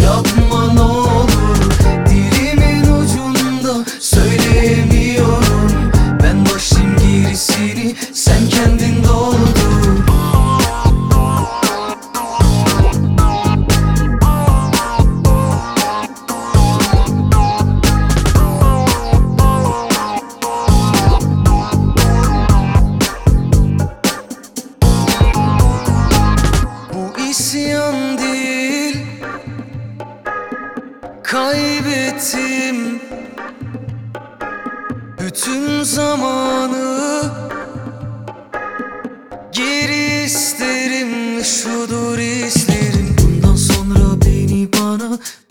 Yapma ne olur, dilimin ucunda söyleyemiyorum. Ben başım gerisini sen kendin doldur. Bu isyan değil, kaybettim bütün zamanı. Geri isterim, şudur hislerim. Bundan sonra beni bana